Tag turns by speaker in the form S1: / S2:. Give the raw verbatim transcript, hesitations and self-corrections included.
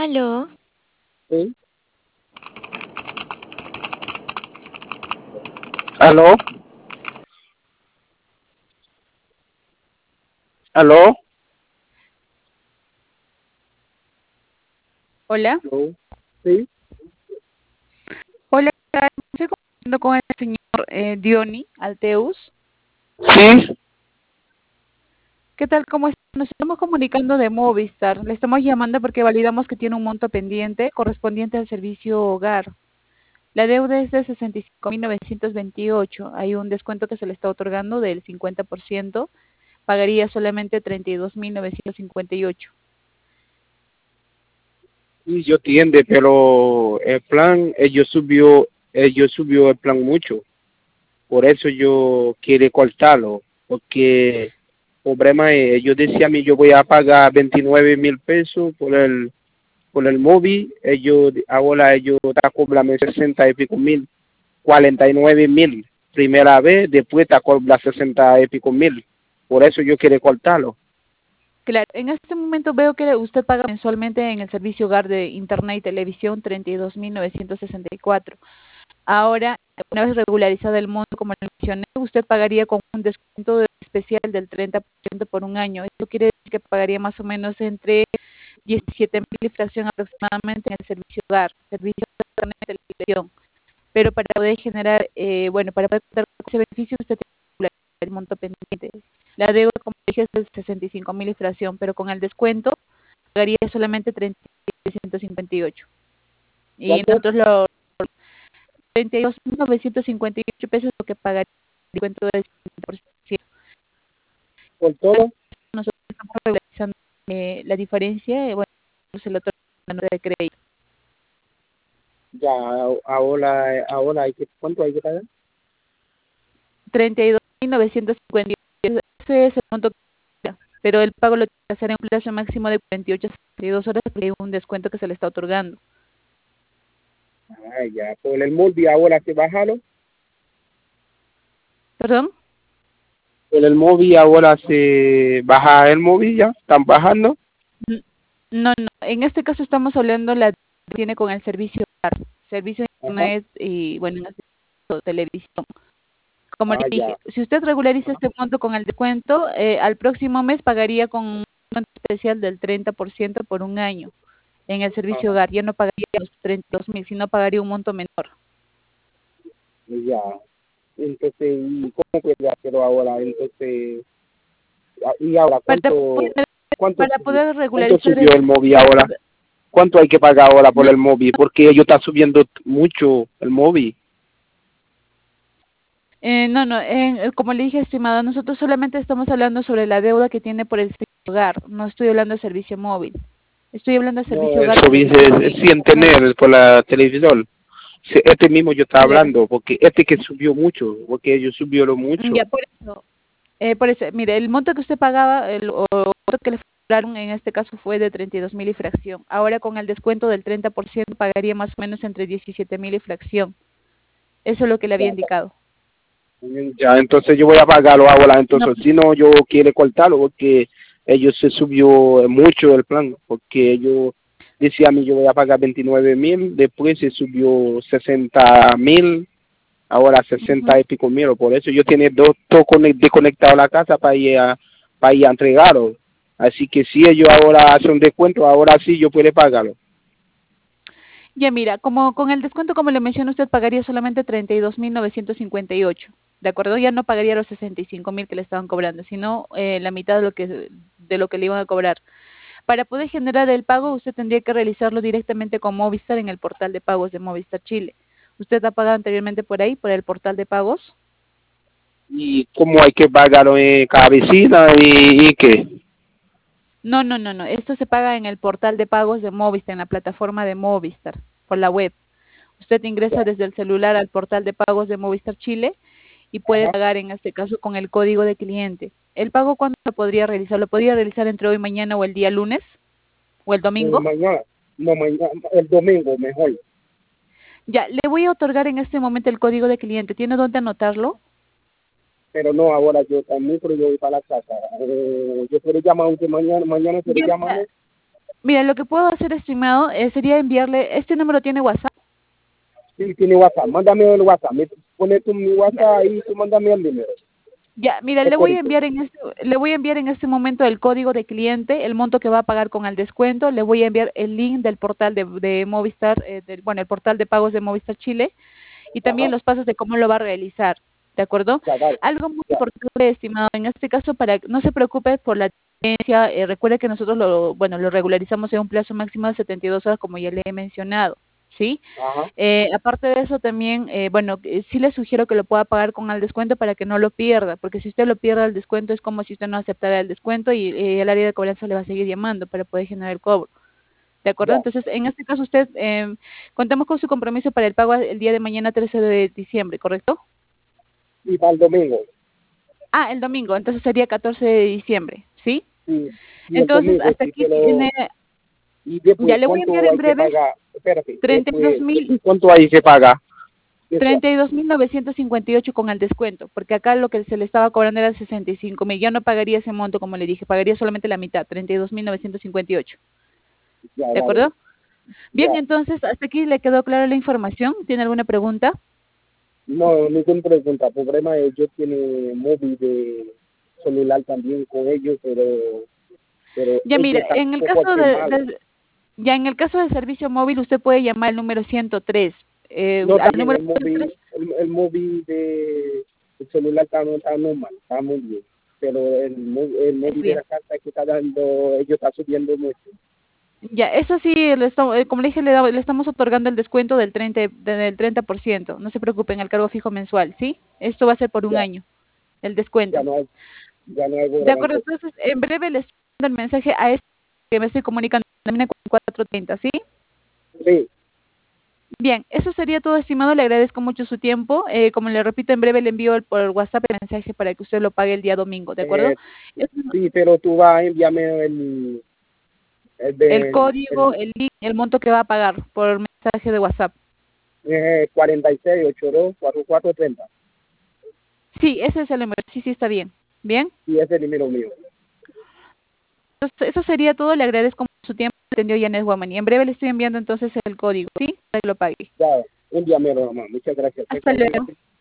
S1: Aló,
S2: Sí. ¿Aló? ¿Aló?
S3: Hola.
S2: ¿Aló? Sí.
S3: Hola, ¿qué tal? Estoy conversando con el señor eh, Diony Alteus.
S2: Sí.
S3: ¿Qué tal? ¿Cómo está? Nos estamos comunicando de Movistar. Le estamos llamando porque validamos que tiene un monto pendiente correspondiente al servicio hogar. La deuda es de sesenta y cinco mil novecientos veintiocho. Hay un descuento que se le está otorgando del cincuenta por ciento. Pagaría solamente treinta y dos mil novecientos cincuenta y ocho.
S2: Sí, yo entiendo, pero el plan, ellos subió, ellos subió el plan mucho. Por eso yo quiero cortarlo, porque el problema es, ellos decían a mí yo voy a pagar veintinueve mil pesos por el por el móvil, ellos ahora ellos están cobrando sesenta y pico mil, cuarenta y nueve mil primera vez, después está cobrando sesenta y pico mil. Por eso yo quiero cortarlo.
S3: Claro, en este momento veo que usted paga mensualmente en el servicio hogar de internet y televisión treinta y dos mil novecientos sesenta y cuatro. Ahora, una vez regularizado el monto, como le mencioné, usted pagaría con un descuento especial del treinta por ciento por un año. Eso quiere decir que pagaría más o menos entre diecisiete mil y fracción aproximadamente en el servicio hogar, servicio de internet y televisión. Pero para poder generar, eh, bueno, para poder contar con ese beneficio, usted tiene que regularizar el monto pendiente. La deuda, como dije, es de sesenta y cinco mil y fracción, pero con el descuento pagaría solamente treinta mil trescientos cincuenta y ocho. Y
S2: ¿Cuánto?
S3: nosotros lo treinta y dos mil novecientos cincuenta y ocho pesos lo que pagaría el descuento del cincuenta por ciento.
S2: ¿Por todo?
S3: Nosotros estamos regularizando eh, la diferencia, eh, bueno, se lo otorga la nota de crédito.
S2: Ya, ahora, ahora hay que, ¿cuánto hay que pagar?
S3: treinta y dos mil novecientos cincuenta y ocho, ese es el monto que paga, pero el pago lo tiene que hacer en un plazo máximo de cuarenta y ocho a sesenta y dos horas porque hay un descuento que se le está otorgando.
S2: Ah, ya, por el móvil ahora se bajaron.
S3: ¿Perdón?
S2: Por el móvil ahora se baja el móvil ya, están bajando.
S3: N- No, no, en este caso estamos hablando la que tiene con el servicio hogar, servicio de
S2: Ajá.
S3: internet y, bueno, en este caso, televisión. Como le
S2: Ah, ya.
S3: dije, si usted regulariza este monto con el descuento, eh, al próximo mes pagaría con un descuento especial del treinta por ciento por un año en el servicio
S2: Ajá.
S3: hogar. Ya no pagaría los treinta y dos mil, sino pagaría un monto menor.
S2: Ya. Entonces, ¿y cómo puede hacerlo ahora? Entonces, ah, ¿y ahora
S3: Para
S2: cuánto,
S3: poder,
S2: cuánto
S3: para
S2: subió?
S3: poder
S2: ¿Cuánto
S3: regularizar
S2: subió
S3: el...
S2: el móvil ahora? ¿Cuánto hay que pagar ahora por
S3: No,
S2: el móvil? Porque ellos están subiendo mucho el móvil.
S3: eh, no, no eh, como le dije, estimada, nosotros solamente estamos hablando sobre la deuda que tiene por el servicio hogar. No estoy hablando de servicio móvil. Estoy hablando de
S2: No,
S3: servicio
S2: el
S3: hogar,
S2: móvil
S3: televisión
S2: es,
S3: e
S2: es sin
S3: internet.
S2: tener por la televisión. Sí, este mismo yo estaba
S3: Claro.
S2: hablando, porque este que subió mucho, porque ellos subieron
S3: Ya,
S2: mucho.
S3: por eso. Eh, por eso, mire, el monto que usted pagaba, el o el monto que le cobraron en este caso fue de treinta y dos mil y fracción. Ahora con el descuento del treinta por ciento pagaría más o menos entre diecisiete mil y fracción. Eso es lo que le había
S2: Ya,
S3: indicado.
S2: ya, entonces yo voy a pagarlo ahora,
S3: No,
S2: entonces si no yo quiero cortarlo porque ellos se subió mucho el plan, porque ellos decían a mí yo voy a pagar veintinueve mil, después se subió sesenta mil, ahora sesenta
S3: ujú.
S2: y pico mil, por eso yo tenía dos, dos conect- desconectado la casa para ir a, para ir a entregarlo. Así que si ellos ahora hacen un descuento, ahora sí yo puedo pagarlo.
S3: Ya mira, como con el descuento, como le mencioné, usted pagaría solamente treinta y dos mil novecientos cincuenta y ocho. ¿De acuerdo? Ya no pagaría los sesenta y cinco mil que le estaban cobrando, sino eh, la mitad de lo que de lo que le iban a cobrar. Para poder generar el pago, usted tendría que realizarlo directamente con Movistar en el portal de pagos de Movistar Chile. ¿Usted ha pagado anteriormente por ahí, por el portal de pagos?
S2: Y cómo hay que pagarlo en cada vecina y, y qué.
S3: No, no, no, no. Esto se paga en el portal de pagos de Movistar, en la plataforma de Movistar, por la web. Usted ingresa desde el celular al portal de pagos de Movistar Chile y puede
S2: Ajá.
S3: pagar en este caso con el código de cliente. ¿El pago cuándo lo podría realizar? ¿Lo podría realizar entre hoy, mañana o el día lunes o el
S2: Eh,
S3: domingo?
S2: mañana, no, mañana, el domingo mejor.
S3: Ya, le voy a otorgar en este momento el código de cliente. ¿Tiene dónde anotarlo?
S2: Pero no, ahora yo también, pero yo voy para la casa. Eh, yo puedo llamar a usted mañana, mañana puedo
S3: Ya,
S2: llamarme.
S3: Mira, lo que puedo hacer, estimado, eh, sería enviarle, ¿este número tiene WhatsApp?
S2: Sí, tiene WhatsApp. Mándame el WhatsApp. Me pone tu mi
S3: Ya,
S2: WhatsApp y tú mándame el número.
S3: ya, mira,
S2: El
S3: le voy a
S2: código.
S3: enviar en este, le voy a enviar en este momento el código de cliente, el monto que va a pagar con el descuento, le voy a enviar el link del portal de, de Movistar, eh, del, bueno, el portal de pagos de Movistar Chile, y también
S2: Ajá.
S3: los pasos de cómo lo va a realizar, ¿de acuerdo?
S2: Ya, dale.
S3: Algo muy
S2: Ya.
S3: importante, estimado, en este caso, para no se preocupe por la diferencia, eh, recuerde que nosotros lo, bueno, lo regularizamos en un plazo máximo de setenta y dos horas, como ya le he mencionado, ¿sí?
S2: Ajá.
S3: Eh, aparte de eso, también, eh, bueno, eh, sí le sugiero que lo pueda pagar con el descuento para que no lo pierda, porque si usted lo pierde el descuento es como si usted no aceptara el descuento y eh, el área de cobranza le va a seguir llamando para poder generar el cobro. ¿De acuerdo?
S2: Ya.
S3: Entonces, en este caso, usted, eh, contamos con su compromiso para el pago el día de mañana, trece de diciembre, ¿correcto?
S2: Y para el domingo.
S3: Ah, el domingo, entonces sería catorce de diciembre, ¿sí?
S2: Sí. Y el
S3: Entonces,
S2: domingo
S3: hasta
S2: sí,
S3: aquí
S2: pero
S3: tiene,
S2: y
S3: ya
S2: después
S3: le voy a enviar
S2: cuánto
S3: en
S2: hay que
S3: breve
S2: pagar. Espérate.
S3: treinta y dos
S2: Después,
S3: mil
S2: después cuánto hay que pagar. Después.
S3: treinta y dos mil novecientos cincuenta y ocho con el descuento, porque acá lo que se le estaba cobrando era sesenta y cinco mil. Yo no pagaría ese monto, como le dije, pagaría solamente la mitad, treinta y dos mil novecientos cincuenta y ocho.
S2: Ya,
S3: ¿De
S2: dale.
S3: acuerdo? Bien,
S2: Ya.
S3: entonces, hasta aquí le quedó clara la información. ¿Tiene alguna pregunta?
S2: No, ningún pregunta. El problema es yo tiene móvil de celular también con ellos, pero pero
S3: Ya
S2: ellos
S3: mira,
S2: están
S3: en
S2: un
S3: el
S2: poco
S3: caso
S2: así
S3: de,
S2: mal.
S3: de- ya en el caso del servicio móvil, usted puede llamar al número ciento tres. Eh,
S2: No,
S3: al
S2: también
S3: número
S2: el
S3: ciento tres.
S2: móvil, el, el móvil de el celular está, no- está normal, está muy bien. Pero el, mó- el
S3: Es
S2: móvil de
S3: bien.
S2: la casa que está dando, ellos está subiendo mucho.
S3: Ya, eso sí, le estamos- eh, como le dije, le, da- le estamos otorgando el descuento del treinta, de- del treinta por ciento. No se preocupen, el cargo fijo mensual, ¿sí? Esto va a ser por un
S2: Ya,
S3: año, el
S2: ya
S3: descuento.
S2: no hay, ya no hay
S3: De acuerdo,
S2: gran.
S3: entonces, en breve les mando el mensaje a este que me estoy comunicando, termina con cuatro treinta, ¿sí?
S2: Sí,
S3: Bien, eso sería todo, estimado. Le agradezco mucho su tiempo. Eh, como le repito, en breve le envío el- por WhatsApp el mensaje para que usted lo pague el día domingo, ¿de acuerdo?
S2: eh,
S3: Es
S2: sí, pero tú vas a enviarme el, el
S3: el
S2: del
S3: código,
S2: el,
S3: el link, el monto que va a pagar por mensaje de WhatsApp.
S2: eh, cuarenta y seis ochenta y dos cuarenta y cuatro treinta.
S3: Sí, ese es el número. Sí, sí, está bien. Bien.
S2: Y ese es el número mío.
S3: Entonces, eso sería todo. Le agradezco mucho su tiempo. Atendió Janet Woman. Y en breve le estoy enviando entonces el código, ¿sí? Para que lo pague.
S2: Ya, envíamelo, mamá. Muchas gracias. Qué
S3: Hasta
S2: cómodo.
S3: luego.